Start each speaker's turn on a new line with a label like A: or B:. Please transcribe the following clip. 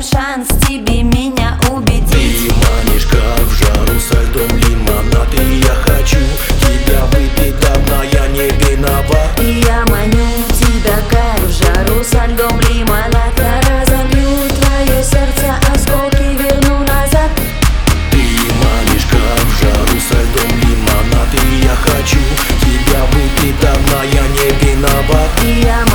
A: дам шанс тебе меня убедить.
B: Ты манишь как в жару со льдом лимонад, и я хочу тебя выпить давно, я не виноват.
A: И я маню тебя как в жару со льдом лимонад. Я разобью твое сердце, осколки верну назад.
B: Ты манишь как в жару со льдом лимонад, и я хочу тебя выпить давно, я не виноват.
A: И я